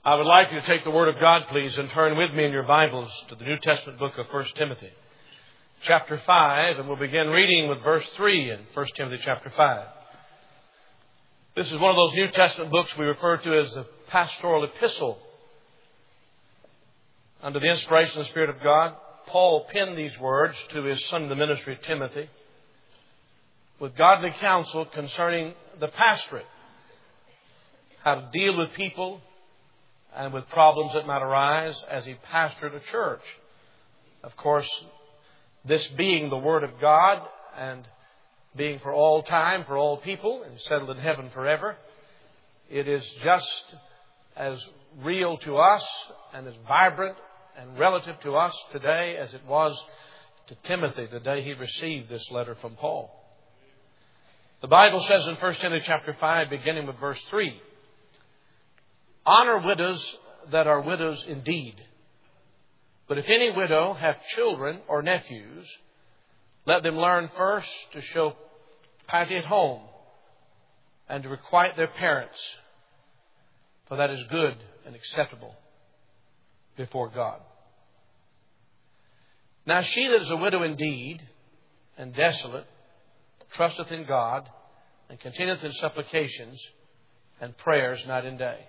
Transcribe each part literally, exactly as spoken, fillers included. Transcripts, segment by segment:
I would like you to take the Word of God, please, and turn with me in your Bibles to the New Testament book of First Timothy, chapter five, and we'll begin reading with verse three in First Timothy chapter five. This is one of those New Testament books we refer to as the pastoral epistle. Under the inspiration of the Spirit of God, Paul penned these words to his son in the ministry, Timothy, with godly counsel concerning the pastorate, how to deal with people and with problems that might arise as he pastored a church. Of course, this being the Word of God and being for all time, for all people, and settled in heaven forever, it is just as real to us and as vibrant and relative to us today as it was to Timothy the day he received this letter from Paul. The Bible says in First Timothy chapter five, beginning with verse three, "Honor widows that are widows indeed. But if any widow have children or nephews, let them learn first to show piety at home and to requite their parents, for that is good and acceptable before God. Now she that is a widow indeed and desolate trusteth in God and continueth in supplications and prayers night and day.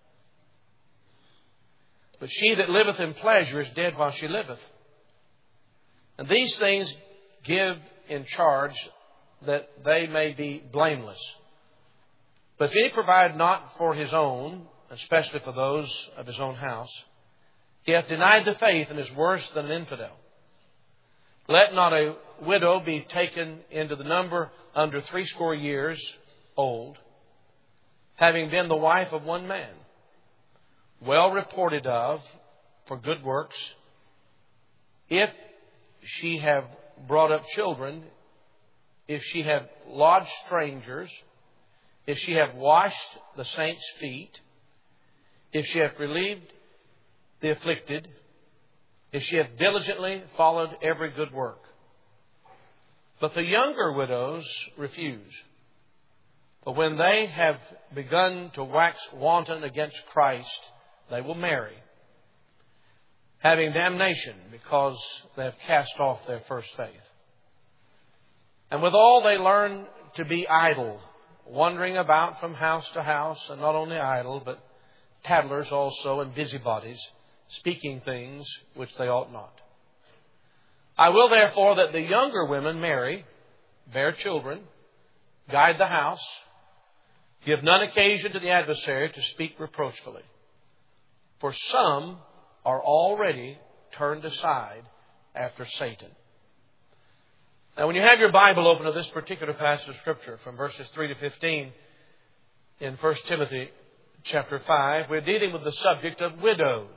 But she that liveth in pleasure is dead while she liveth. And these things give in charge that they may be blameless. But if any provide not for his own, especially for those of his own house, he hath denied the faith and is worse than an infidel. Let not a widow be taken into the number under threescore years old, having been the wife of one man, well reported of for good works, if she have brought up children, if she have lodged strangers, if she have washed the saints' feet, if she have relieved the afflicted, if she have diligently followed every good work. But the younger widows refuse. But when they have begun to wax wanton against Christ, they will marry, having damnation because they have cast off their first faith. And withal they learn to be idle, wandering about from house to house, and not only idle, but tattlers also and busybodies, speaking things which they ought not. I will therefore that the younger women marry, bear children, guide the house, give none occasion to the adversary to speak reproachfully. For some are already turned aside after Satan." Now, when you have your Bible open to this particular passage of Scripture from verses three to fifteen in First Timothy chapter five, we're dealing with the subject of widows.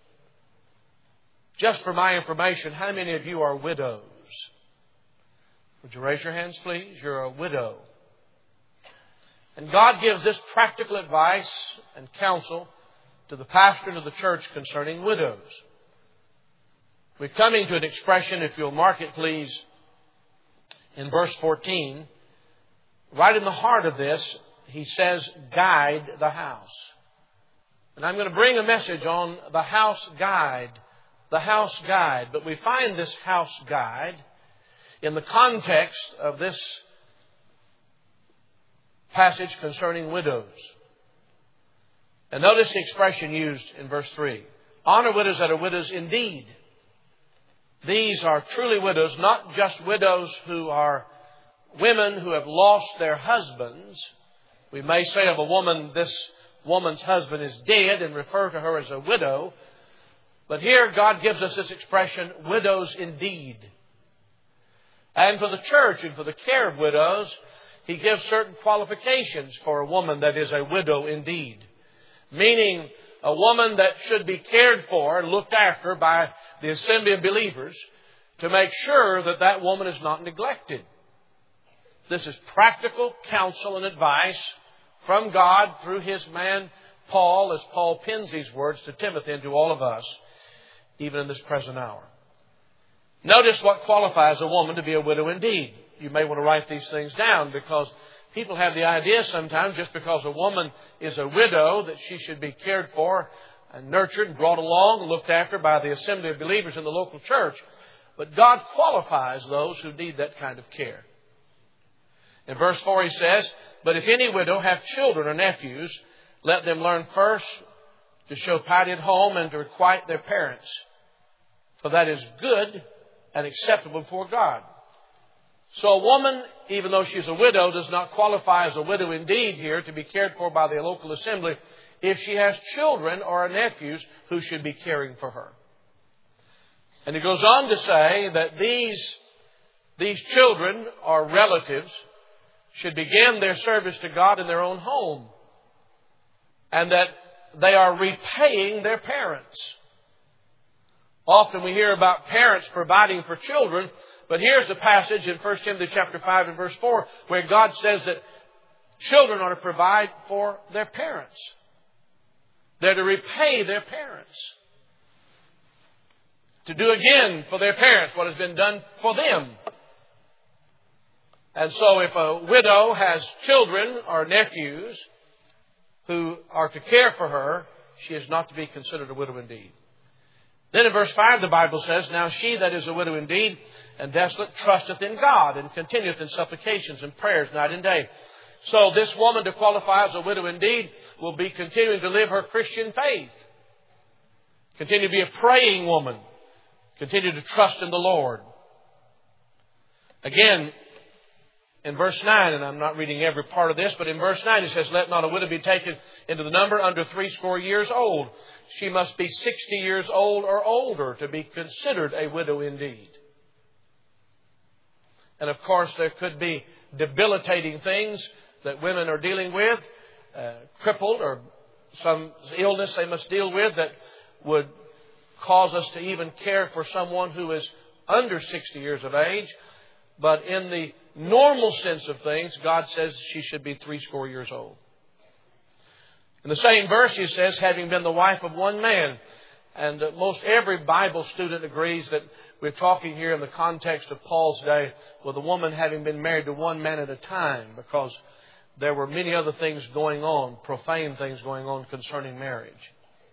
Just for my information, how many of you are widows? Would you raise your hands, please? You're a widow. And God gives this practical advice and counsel to the pastor and of the church concerning widows. We're coming to an expression, if you'll mark it, please, in verse fourteen. Right in the heart of this, he says, guide the house. And I'm going to bring a message on the house guide. The house guide. But we find this house guide in the context of this passage concerning widows. And notice the expression used in verse three. Honor widows that are widows indeed. These are truly widows, not just widows who are women who have lost their husbands. We may say of a woman, this woman's husband is dead, and refer to her as a widow. But here God gives us this expression, widows indeed. And for the church and for the care of widows, He gives certain qualifications for a woman that is a widow indeed. Meaning a woman that should be cared for and looked after by the assembly of believers to make sure that that woman is not neglected. This is practical counsel and advice from God through His man Paul, as Paul pens these words to Timothy and to all of us, even in this present hour. Notice what qualifies a woman to be a widow indeed. You may want to write these things down, because people have the idea sometimes just because a woman is a widow that she should be cared for and nurtured and brought along and looked after by the assembly of believers in the local church. But God qualifies those who need that kind of care. In verse four he says, "But if any widow have children or nephews, let them learn first to show piety at home and to requite their parents. For that is good and acceptable before God." So a woman, even though she's a widow, does not qualify as a widow indeed here to be cared for by the local assembly if she has children or nephews who should be caring for her. And he goes on to say that these, these children or relatives should begin their service to God in their own home, and that they are repaying their parents. Often we hear about parents providing for children, but here's a passage in First Timothy chapter five and verse four where God says that children are to provide for their parents. They're to repay their parents. To do again for their parents what has been done for them. And so if a widow has children or nephews who are to care for her, she is not to be considered a widow indeed. Then in verse five the Bible says, "Now she that is a widow indeed and desolate trusteth in God and continueth in supplications and prayers night and day." So this woman to qualify as a widow indeed will be continuing to live her Christian faith. Continue to be a praying woman. Continue to trust in the Lord. Again, in verse nine, and I'm not reading every part of this, but in verse nine it says, "Let not a widow be taken into the number under threescore years old. She must be sixty years old or older to be considered a widow indeed." And of course there could be debilitating things that women are dealing with, uh, crippled or some illness they must deal with that would cause us to even care for someone who is under sixty years of age. But in the normal sense of things, God says she should be threescore years old. In the same verse, he says, "Having been the wife of one man." And uh, most every Bible student agrees that we're talking here in the context of Paul's day with a woman having been married to one man at a time, because there were many other things going on, profane things going on concerning marriage.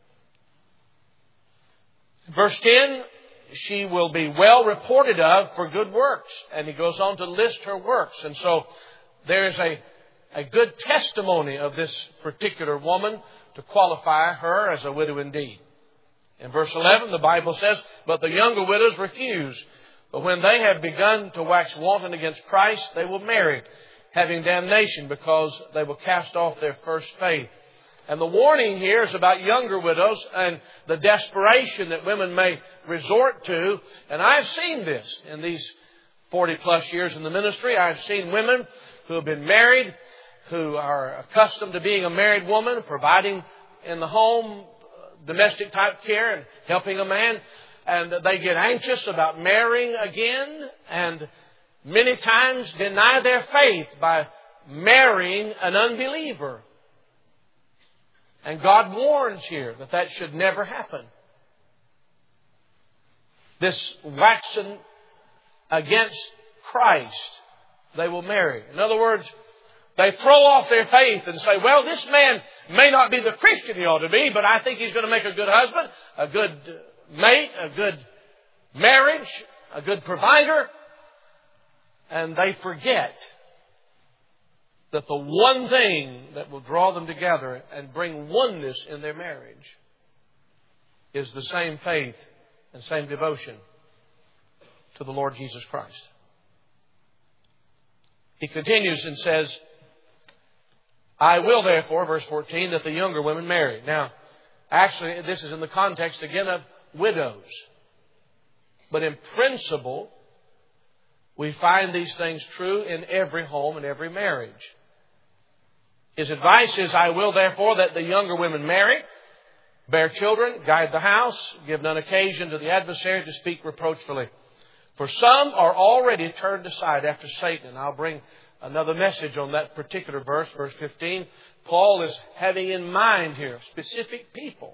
Verse ten, "She will be well reported of for good works." And he goes on to list her works. And so there is a, a good testimony of this particular woman to qualify her as a widow indeed. In verse eleven, the Bible says, "But the younger widows refuse. But when they have begun to wax wanton against Christ, they will marry, having damnation, because they will cast off their first faith." And the warning here is about younger widows and the desperation that women may resort to. And I've seen this in these forty plus years in the ministry. I've seen women who have been married, who are accustomed to being a married woman, providing in the home, domestic type care and helping a man. And they get anxious about marrying again, and many times deny their faith by marrying an unbeliever. And God warns here that that should never happen. This waxing against Christ, they will marry. In other words, they throw off their faith and say, "Well, this man may not be the Christian he ought to be, but I think he's going to make a good husband, a good mate, a good marriage, a good provider." And they forget that the one thing that will draw them together and bring oneness in their marriage is the same faith and same devotion to the Lord Jesus Christ. He continues and says, "I will therefore," verse fourteen, "that the younger women marry." Now, actually, this is in the context again of widows. But in principle, we find these things true in every home and every marriage. His advice is, "I will therefore that the younger women marry, bear children, guide the house, give none occasion to the adversary to speak reproachfully. For some are already turned aside after Satan." And I'll bring another message on that particular verse, verse fifteen. Paul is having in mind here specific people.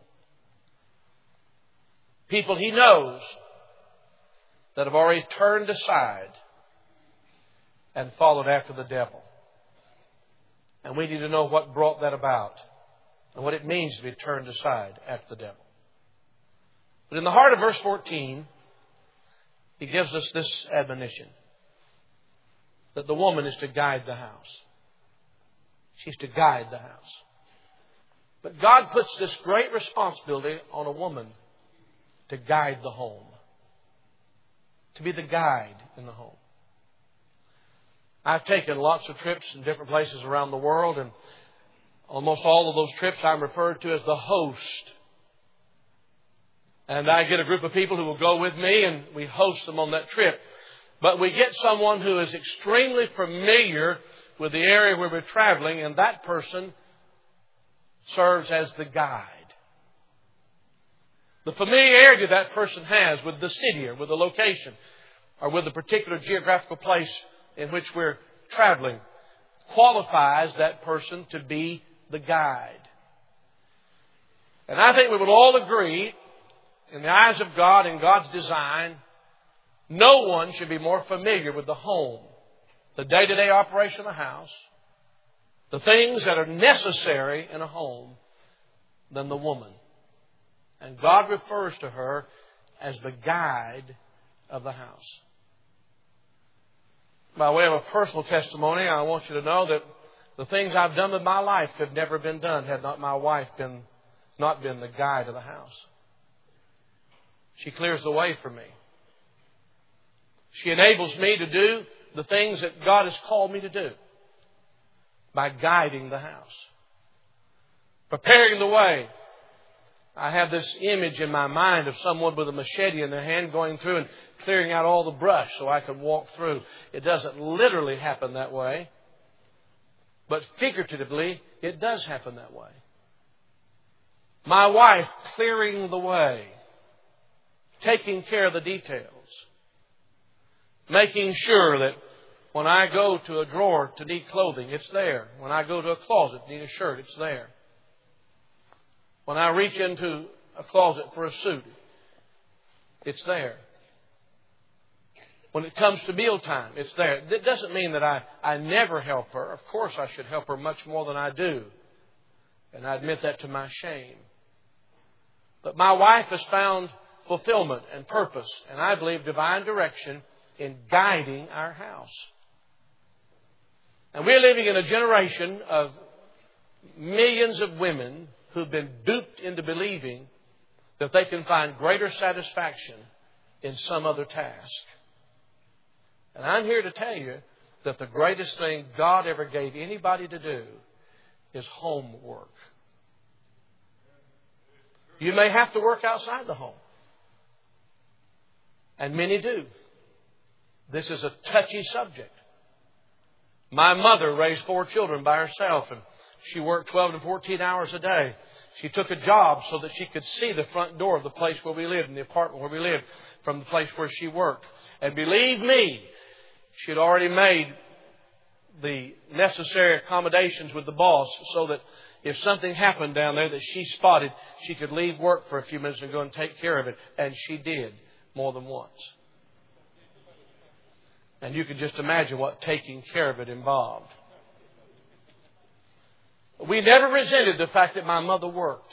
People he knows that have already turned aside and followed after the devil. And we need to know what brought that about. and what it means to be turned aside after the devil. But in the heart of verse fourteen, he gives us this admonition, that the woman is to guide the house. She's to guide the house. But God puts this great responsibility on a woman to guide the home. To be the guide in the home. I've taken lots of trips in different places around the world, and almost all of those trips I'm referred to as the host. And I get a group of people who will go with me, and we host them on that trip. But we get someone who is extremely familiar with the area where we're traveling, and that person serves as the guide. The familiarity that person has with the city or with the location or with the particular geographical place in which we're traveling qualifies that person to be the guide. And I think we would all agree, in the eyes of God and God's design, no one should be more familiar with the home, the day-to-day operation of the house, the things that are necessary in a home, than the woman. And God refers to her as the guide of the house. By way of a personal testimony, I want you to know that the things I've done with my life have never been done had not my wife been not been the guide of the house. She clears the way for me. She enables me to do the things that God has called me to do by guiding the house, preparing the way. I have this image in my mind of someone with a machete in their hand going through and clearing out all the brush so I could walk through. It doesn't literally happen that way, but figuratively, it does happen that way. My wife clearing the way, taking care of the details, making sure that when I go to a drawer to need clothing, it's there. When I go to a closet to need a shirt, it's there. When I reach into a closet for a suit, it's there. When it comes to mealtime, it's there. That doesn't mean that I, I never help her. Of course I should help her much more than I do. And I admit that to my shame. But my wife has found fulfillment and purpose, and I believe divine direction in guiding our house. And we're living in a generation of millions of women who've been duped into believing that they can find greater satisfaction in some other task. And I'm here to tell you that the greatest thing God ever gave anybody to do is homework. You may have to work outside the home. And many do. This is a touchy subject. My mother raised four children by herself, and she worked twelve to fourteen hours a day. She took a job so that she could see the front door of the place where we lived, in the apartment where we lived, from the place where she worked. And believe me, she had already made the necessary accommodations with the boss so that if something happened down there that she spotted, she could leave work for a few minutes and go and take care of it. And she did, more than once. And you can just imagine what taking care of it involved. We never resented the fact that my mother worked.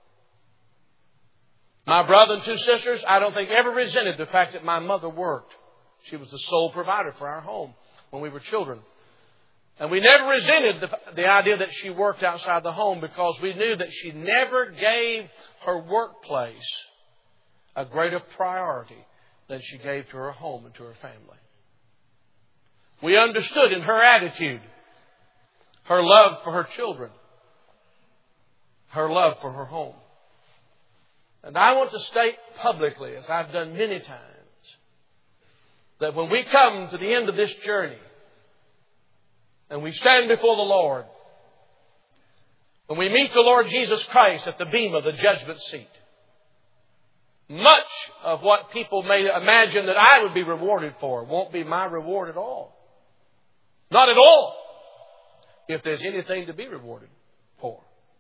My brother and two sisters, I don't think ever resented the fact that my mother worked. She was the sole provider for our home when we were children. And we never resented the, the idea that she worked outside the home, because we knew that she never gave her workplace a greater priority than she gave to her home and to her family. We understood in her attitude her love for her children, her love for her home. And I want to state publicly, as I've done many times, that when we come to the end of this journey and we stand before the Lord, when we meet the Lord Jesus Christ at the bema of the judgment seat, much of what people may imagine that I would be rewarded for won't be my reward at all. Not at all, if there's anything to be rewarded for.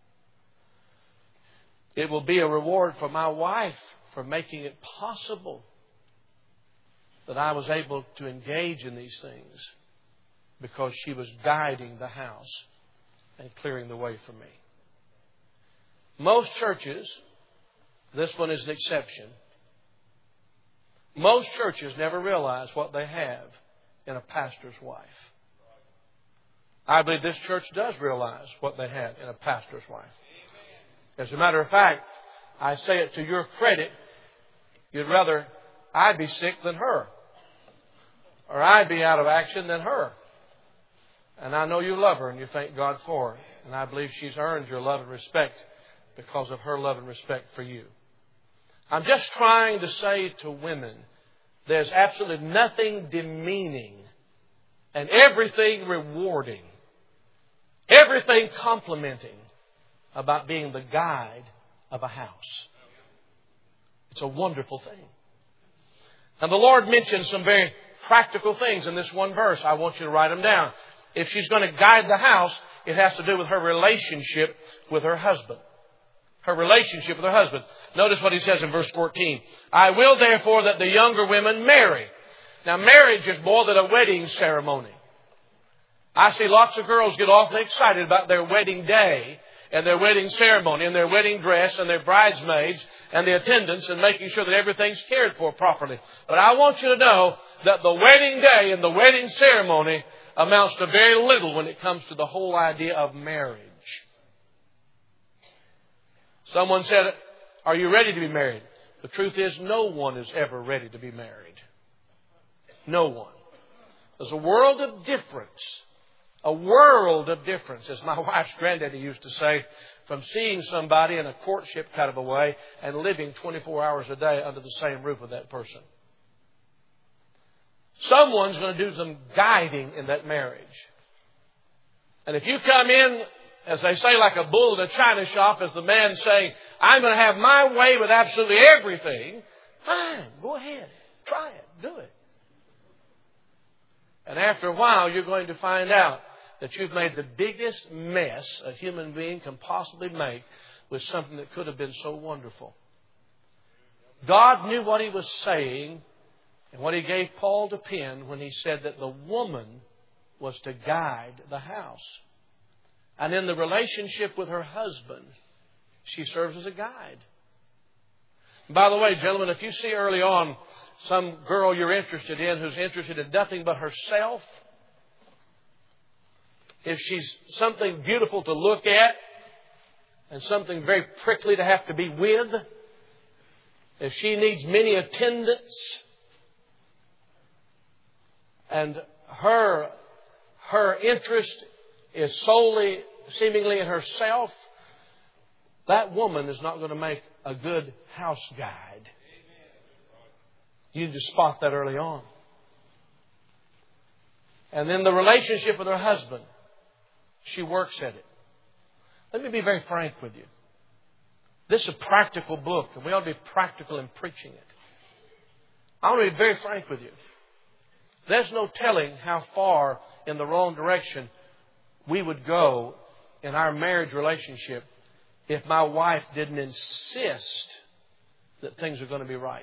It will be a reward for my wife for making it possible that I was able to engage in these things, because she was guiding the house and clearing the way for me. Most churches, this one is an exception, most churches never realize what they have in a pastor's wife. I believe this church does realize what they have in a pastor's wife. As a matter of fact, I say it to your credit, you'd rather I be sick than her, or I be out of action than her. And I know you love her and you thank God for her. And I believe she's earned your love and respect because of her love and respect for you. I'm just trying to say to women, there's absolutely nothing demeaning and everything rewarding, everything complimenting about being the guide of a house. It's a wonderful thing. And the Lord mentions some very practical things in this one verse. I want you to write them down. If she's going to guide the house, it has to do with her relationship with her husband. Her relationship with her husband. Notice what he says in verse fourteen. I will therefore that the younger women marry. Now marriage is more than a wedding ceremony. I see lots of girls get awfully excited about their wedding day and their wedding ceremony and their wedding dress and their bridesmaids and the attendants and making sure that everything's cared for properly. But I want you to know that the wedding day and the wedding ceremony amounts to very little when it comes to the whole idea of marriage. Someone said, are you ready to be married? The truth is, no one is ever ready to be married. No one. There's a world of difference. A world of difference, as my wife's granddaddy used to say, from seeing somebody in a courtship kind of a way and living twenty-four hours a day under the same roof with that person. Someone's going to do some guiding in that marriage. And if you come in, as they say, like a bull in a china shop, as the man saying, I'm going to have my way with absolutely everything, fine, go ahead, try it, do it. And after a while, you're going to find out that you've made the biggest mess a human being can possibly make with something that could have been so wonderful. God knew what He was saying and what He gave Paul to pen when He said that the woman was to guide the house. And in the relationship with her husband, she serves as a guide. By the way, gentlemen, if you see early on some girl you're interested in who's interested in nothing but herself, if she's something beautiful to look at and something very prickly to have to be with, if she needs many attendants and her, her interest is solely, seemingly in herself, that woman is not going to make a good house guide. You need to spot that early on. And then the relationship with her husband, she works at it. Let me be very frank with you. This is a practical book, and we ought to be practical in preaching it. I want to be very frank with you. There's no telling how far in the wrong direction we would go in our marriage relationship if my wife didn't insist that things are going to be right.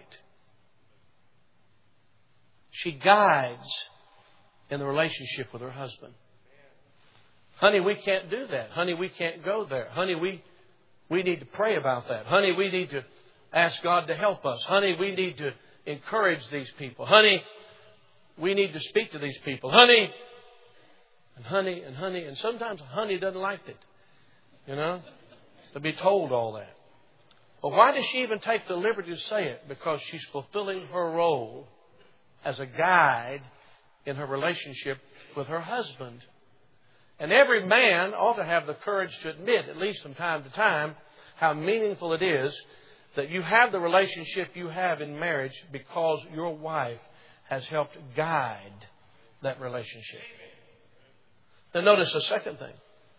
She guides in the relationship with her husband. Honey, we can't do that. Honey, we can't go there. Honey, we, we need to pray about that. Honey, we need to ask God to help us. Honey, we need to encourage these people. Honey, we need to speak to these people. Honey, and honey, and honey. And sometimes honey doesn't like it, you know, to be told all that. Well, why does she even take the liberty to say it? Because she's fulfilling her role as a guide in her relationship with her husband. And every man ought to have the courage to admit, at least from time to time, how meaningful it is that you have the relationship you have in marriage because your wife has helped guide that relationship. Now notice the second thing.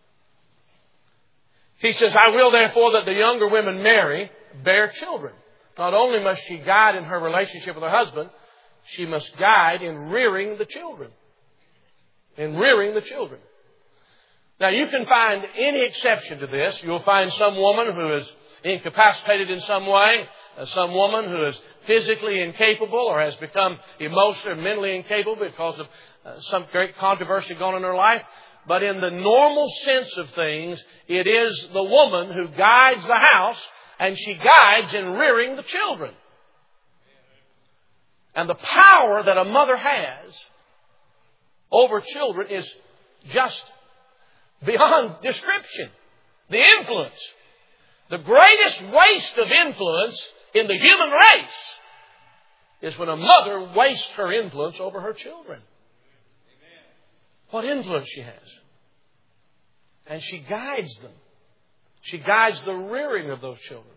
He says, I will therefore that the younger women marry, bear children. Not only must she guide in her relationship with her husband, she must guide in rearing the children. In rearing the children. Now you can find any exception to this. You'll find some woman who is incapacitated in some way, some woman who is physically incapable or has become emotionally or mentally incapable because of uh, some great controversy going on in her life. But in the normal sense of things, it is the woman who guides the house, and she guides in rearing the children. And the power that a mother has over children is just beyond description. The influence. The greatest waste of influence in the human race is when a mother wastes her influence over her children. What influence she has. And she guides them. She guides the rearing of those children.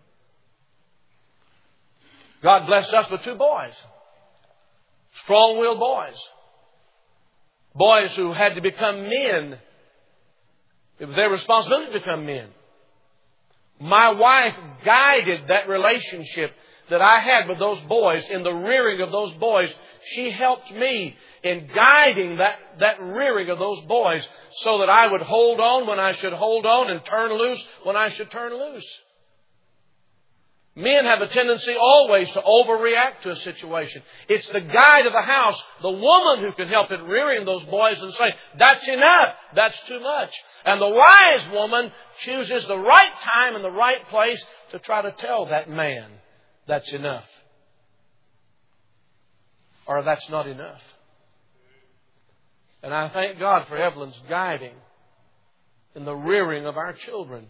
God blessed us with two boys. Strong-willed boys. Boys who had to become men. It was their responsibility to become men. My wife guided that relationship that I had with those boys in the rearing of those boys. She helped me in guiding that, that rearing of those boys so that I would hold on when I should hold on and turn loose when I should turn loose. Men have a tendency always to overreact to a situation. It's the guide of the house, the woman, who can help in rearing those boys and say, that's enough, that's too much. And the wise woman chooses the right time and the right place to try to tell that man, that's enough. Or that's not enough. And I thank God for Evelyn's guiding in the rearing of our children.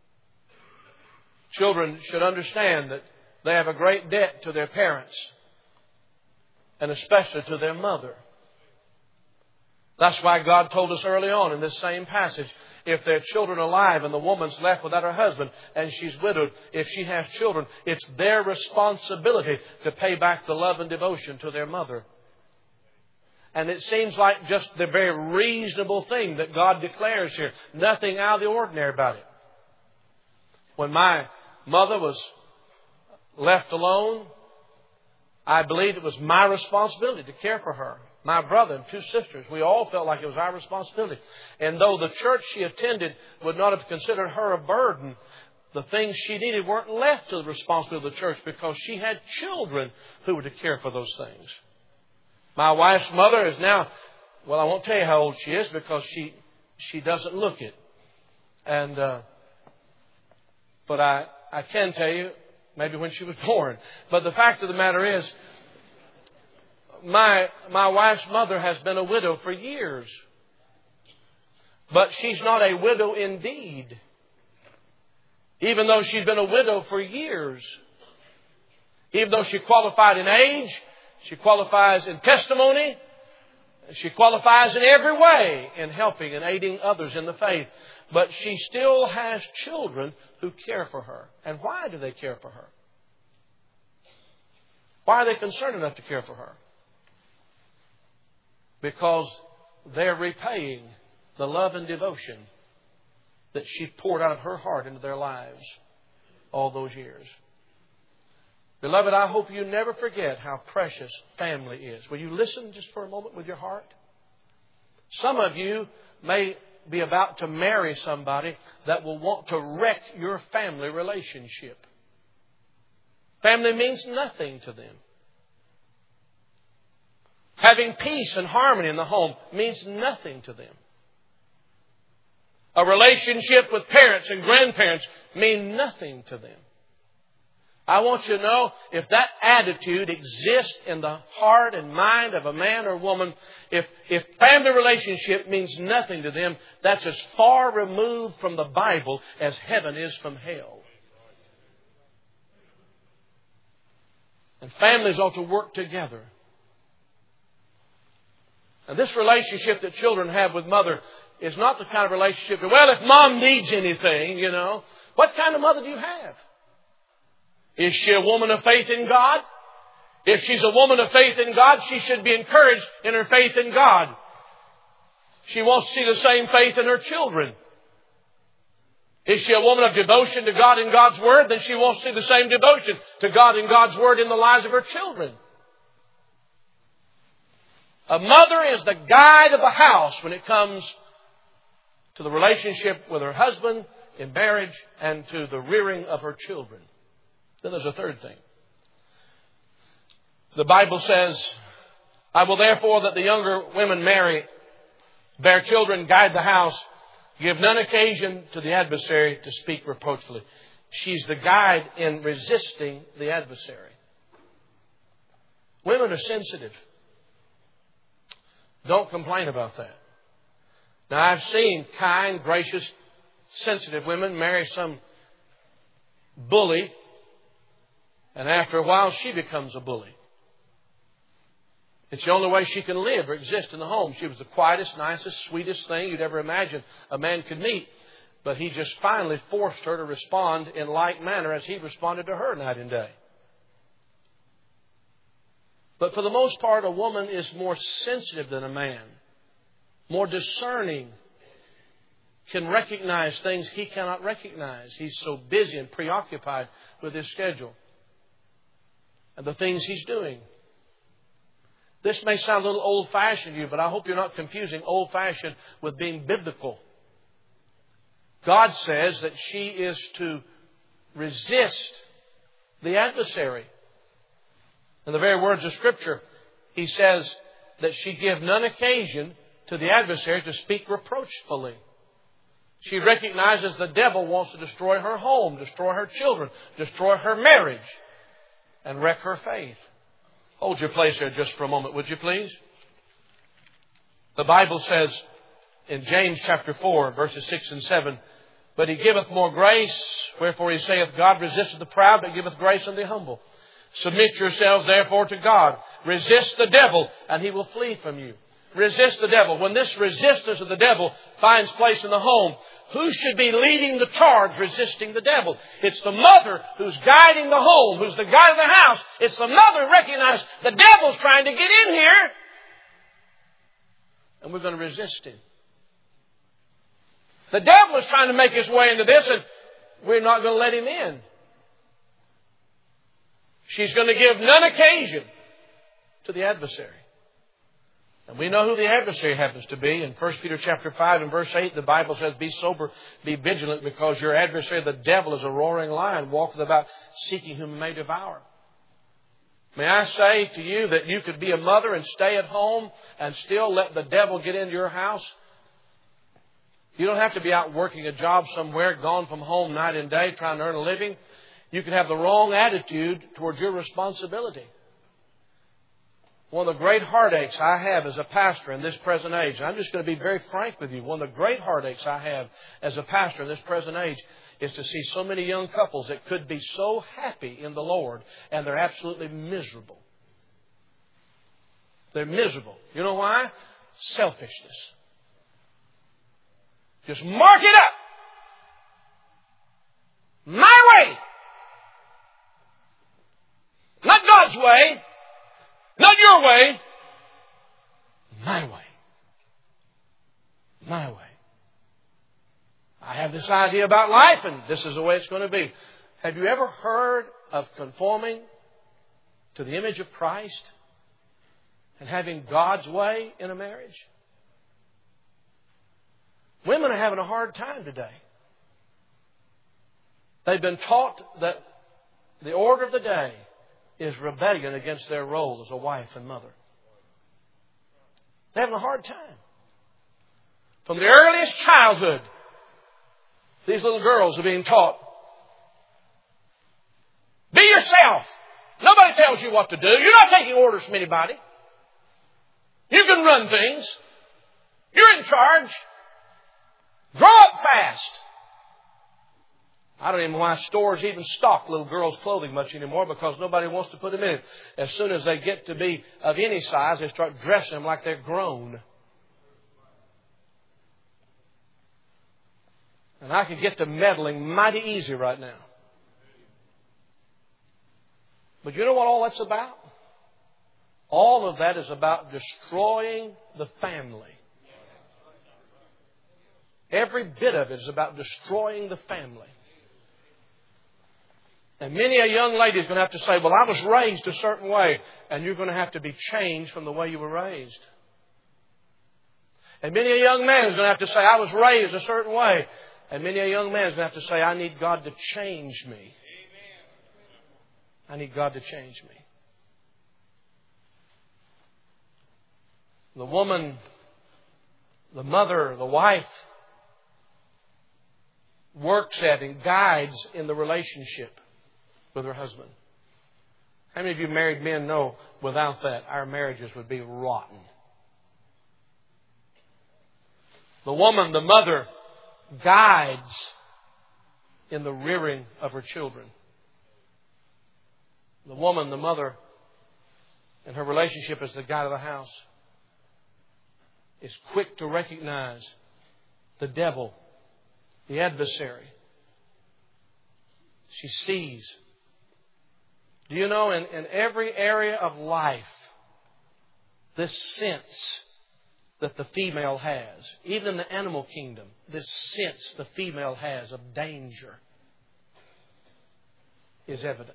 Children should understand that they have a great debt to their parents, and especially to their mother. That's why God told us early on in this same passage, if there are children alive and the woman's left without her husband and she's widowed, if she has children, it's their responsibility to pay back the love and devotion to their mother. And it seems like just the very reasonable thing that God declares here. Nothing out of the ordinary about it. When my mother was left alone, I believed it was my responsibility to care for her. My brother and two sisters, we all felt like it was our responsibility. And though the church she attended would not have considered her a burden, the things she needed weren't left to the responsibility of the church because she had children who were to care for those things. My wife's mother is now, well, I won't tell you how old she is because she she doesn't look it. And uh, but I, I can tell you maybe when she was born. But the fact of the matter is, my my wife's mother has been a widow for years. But she's not a widow indeed. Even though she's been a widow for years. Even though she qualified in age, she qualifies in testimony, she qualifies in every way in helping and aiding others in the faith. But she still has children who care for her. And why do they care for her? Why are they concerned enough to care for her? Because they're repaying the love and devotion that she poured out of her heart into their lives all those years. Beloved, I hope you never forget how precious family is. Will you listen just for a moment with your heart? Some of you may be about to marry somebody that will want to wreck your family relationship. Family means nothing to them. Having peace and harmony in the home means nothing to them. A relationship with parents and grandparents means nothing to them. I want you to know, if that attitude exists in the heart and mind of a man or woman, if, if family relationship means nothing to them, that's as far removed from the Bible as heaven is from hell. And families ought to work together. And this relationship that children have with mother is not the kind of relationship that, well, if mom needs anything, you know, what kind of mother do you have? Is she a woman of faith in God? If she's a woman of faith in God, she should be encouraged in her faith in God. She wants to see the same faith in her children. Is she a woman of devotion to God and God's Word? Then she wants to see the same devotion to God and God's Word in the lives of her children. A mother is the guide of the house when it comes to the relationship with her husband in marriage and to the rearing of her children. Then there's a third thing. The Bible says, I will therefore that the younger women marry Bear children, guide the house. Give none occasion to the adversary to speak reproachfully. She's the guide in resisting the adversary. Women are sensitive. Don't complain about that. Now, I've seen kind, gracious, sensitive women marry some bully, and after a while she becomes a bully. It's the only way she can live or exist in the home. She was the quietest, nicest, sweetest thing you'd ever imagine a man could meet. But he just finally forced her to respond in like manner as he responded to her night and day. But for the most part, a woman is more sensitive than a man. More discerning. Can recognize things he cannot recognize. He's so busy and preoccupied with his schedule and the things he's doing. This may sound a little old-fashioned to you, but I hope you're not confusing old-fashioned with being biblical. God says that she is to resist the adversary. In the very words of Scripture, He says that she give none occasion to the adversary to speak reproachfully. She recognizes the devil wants to destroy her home, destroy her children, destroy her marriage, and wreck her faith. Hold your place here just for a moment, would you please? The Bible says in James chapter four, verses six and seven, "But He giveth more grace, wherefore He saith, God resisteth the proud, but giveth grace unto the humble. Submit yourselves therefore to God. Resist the devil, and he will flee from you." Resist the devil. When this resistance of the devil finds place in the home, who should be leading the charge resisting the devil? It's the mother who's guiding the home, who's the guide of the house. It's the mother who recognizes the devil's trying to get in here, and we're going to resist him. The devil is trying to make his way into this, and we're not going to let him in. She's going to give none occasion to the adversary. And we know who the adversary happens to be. In First Peter chapter five and verse eight, the Bible says, "Be sober, be vigilant, because your adversary, the devil, is a roaring lion, walketh about seeking whom he may devour." May I say to you that you could be a mother and stay at home and still let the devil get into your house? You don't have to be out working a job somewhere, gone from home night and day, trying to earn a living. You can have the wrong attitude towards your responsibility. One of the great heartaches I have as a pastor in this present age, and I'm just going to be very frank with you, one of the great heartaches I have as a pastor in this present age is to see so many young couples that could be so happy in the Lord, and they're absolutely miserable. They're miserable. You know why? Selfishness. Just mark it up. My way. Not God's way. Not your way. My way. My way. I have this idea about life, and this is the way it's going to be. Have you ever heard of conforming to the image of Christ and having God's way in a marriage? Women are having a hard time today. They've been taught that the order of the day is rebellion against their role as a wife and mother. They're having a hard time. From the earliest childhood, these little girls are being taught, be yourself. Nobody tells you what to do. You're not taking orders from anybody. You can run things. You're in charge. Grow up fast. I don't even know why stores even stock little girls' clothing much anymore, because nobody wants to put them in it. As soon as they get to be of any size, they start dressing them like they're grown. And I can get to meddling mighty easy right now. But you know what all that's about? All of that is about destroying the family. Every bit of it is about destroying the family. And many a young lady is going to have to say, well, I was raised a certain way. And you're going to have to be changed from the way you were raised. And many a young man is going to have to say, I was raised a certain way. And many a young man is going to have to say, I need God to change me. I need God to change me. The woman The mother, the wife, works at and guides in the relationship with her husband. How many of you married men know without that our marriages would be rotten? The woman, the mother, guides in the rearing of her children. The woman, the mother, in her relationship as the guide of the house, is quick to recognize the devil, the adversary. She sees. Do you know, in, in every area of life, this sense that the female has, even in the animal kingdom, this sense the female has of danger is evident.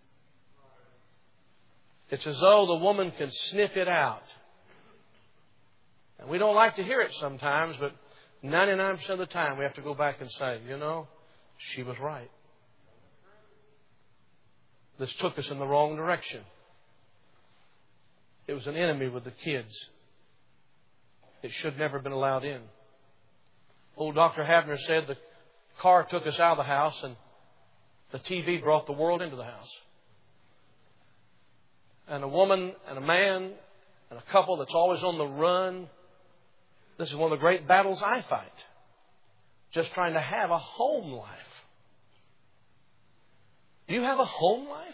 It's as though the woman can sniff it out. And we don't like to hear it sometimes, but ninety-nine percent of the time we have to go back and say, you know, she was right. This took us in the wrong direction. It was an enemy with the kids. It should never have been allowed in. Old Doctor Havner said the car took us out of the house and the T V brought the world into the house. And a woman and a man and a couple that's always on the run. This is one of the great battles I fight. Just trying to have a home life. Do you have a home life?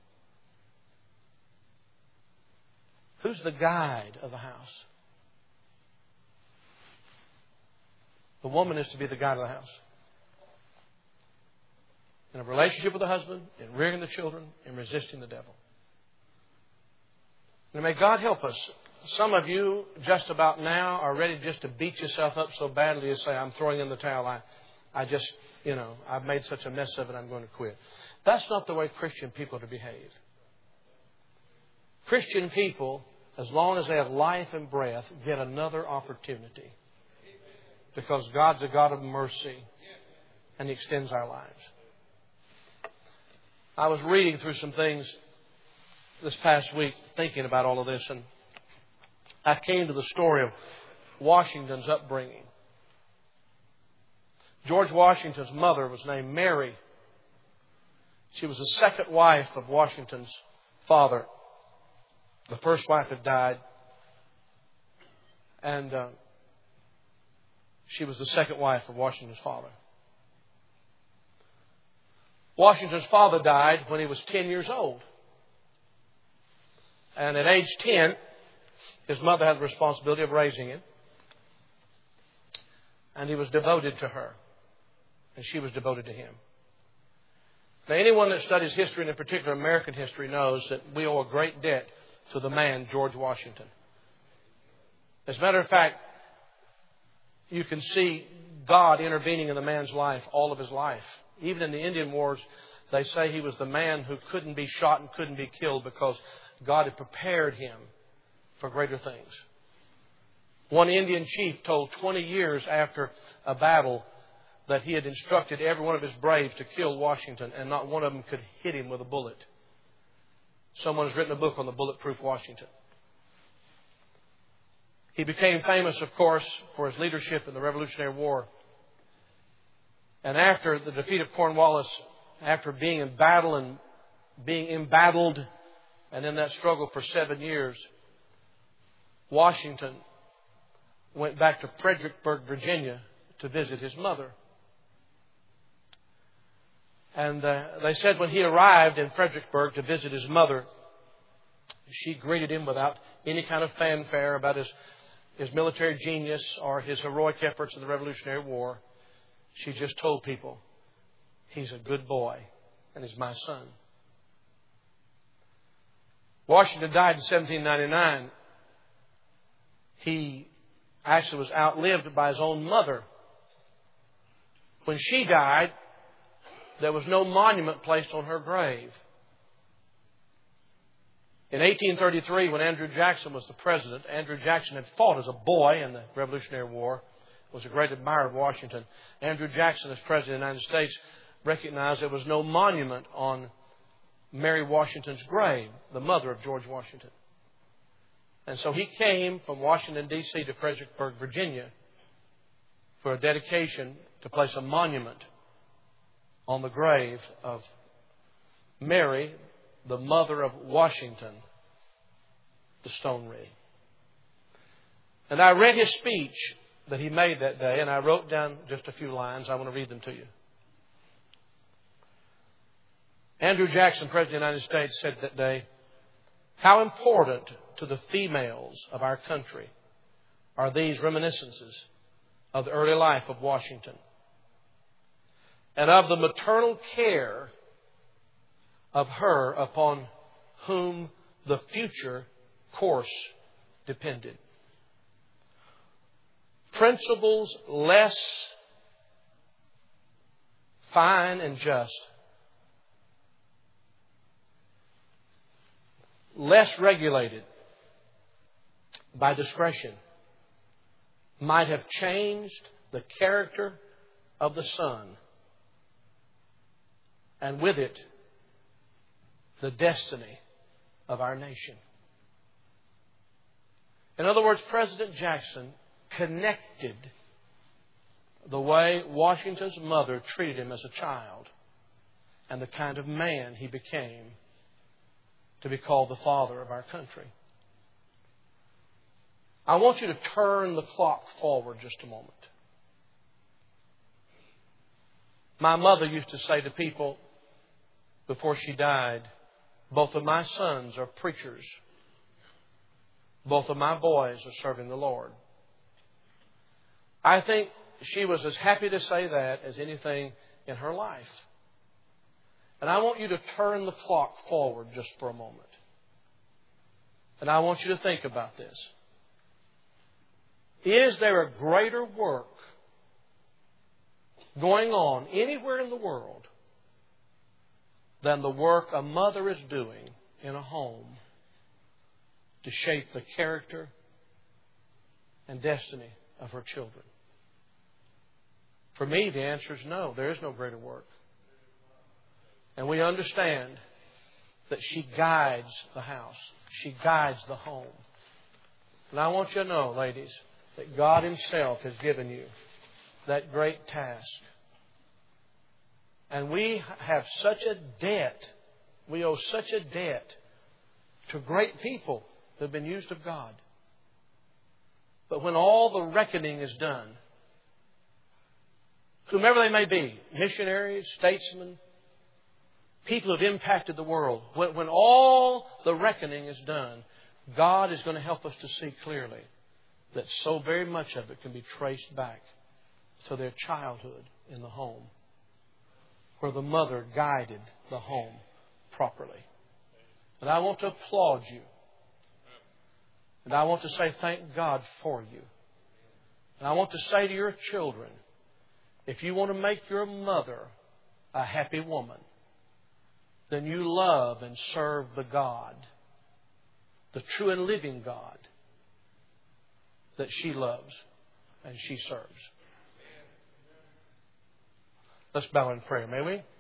Who's the guide of the house? The woman is to be the guide of the house. In a relationship with the husband, in rearing the children, in resisting the devil. And may God help us. Some of you just about now are ready just to beat yourself up so badly as say, I'm throwing in the towel. I, I just, you know, I've made such a mess of it, I'm going to quit. That's not the way Christian people are to behave. Christian people, as long as they have life and breath, get another opportunity. Because God's a God of mercy and He extends our lives. I was reading through some things this past week, thinking about all of this, and I came to the story of Washington's upbringing. George Washington's mother was named Mary. She was the second wife of Washington's father. The first wife had died, and uh, she was the second wife of Washington's father. Washington's father died when he was ten years old. And at age ten, his mother had the responsibility of raising him. And he was devoted to her. And she was devoted to him. Now, anyone that studies history, and in particular American history, knows that we owe a great debt to the man, George Washington. As a matter of fact, you can see God intervening in the man's life all of his life. Even in the Indian Wars, they say he was the man who couldn't be shot and couldn't be killed because God had prepared him for greater things. One Indian chief told twenty years after a battle that he had instructed every one of his braves to kill Washington, and not one of them could hit him with a bullet. Someone has written a book on the bulletproof Washington. He became famous, of course, for his leadership in the Revolutionary War. And after the defeat of Cornwallis, after being in battle and being embattled, and in that struggle for seven years, Washington went back to Fredericksburg, Virginia, to visit his mother. And uh, they said when he arrived in Fredericksburg to visit his mother, she greeted him without any kind of fanfare about his, his military genius or his heroic efforts in the Revolutionary War. She just told people, he's a good boy and he's my son. Washington died in seventeen ninety-nine. He actually was outlived by his own mother. When she died, there was no monument placed on her grave. In eighteen thirty-three, when Andrew Jackson was the president, Andrew Jackson had fought as a boy in the Revolutionary War, was a great admirer of Washington. Andrew Jackson, as president of the United States, recognized there was no monument on Mary Washington's grave, the mother of George Washington. And so he came from Washington, D C to Fredericksburg, Virginia, for a dedication to place a monument on the grave of Mary, the mother of Washington, the Stone Ridge. And I read his speech that he made that day, and I wrote down just a few lines. I want to read them to you. Andrew Jackson, President of the United States, said that day, "How important to the females of our country are these reminiscences of the early life of Washington and of the maternal care of her upon whom the future course depended. Principles less fine and just, less regulated by discretion, might have changed the character of the sun, and with it, the destiny of our nation." In other words, President Jackson connected the way Washington's mother treated him as a child and the kind of man he became to be called the father of our country. I want you to turn the clock forward just a moment. My mother used to say to people before she died, "Both of my sons are preachers. Both of my boys are serving the Lord." I think she was as happy to say that as anything in her life. And I want you to turn the clock forward just for a moment. And I want you to think about this. Is there a greater work going on anywhere in the world than the work a mother is doing in a home to shape the character and destiny of her children? For me, the answer is no. There is no greater work. And we understand that she guides the house. She guides the home. And I want you to know, ladies, that God Himself has given you that great task. And we have such a debt. We owe such a debt to great people that have been used of God. But when all the reckoning is done, whomever they may be, missionaries, statesmen, people who have impacted the world, when, when all the reckoning is done, God is going to help us to see clearly that so very much of it can be traced back to their childhood in the home, where the mother guided the home properly. And I want to applaud you. And I want to say thank God for you. And I want to say to your children, if you want to make your mother a happy woman, then you love and serve the God, the true and living God that she loves and she serves. Let's bow in prayer, may we?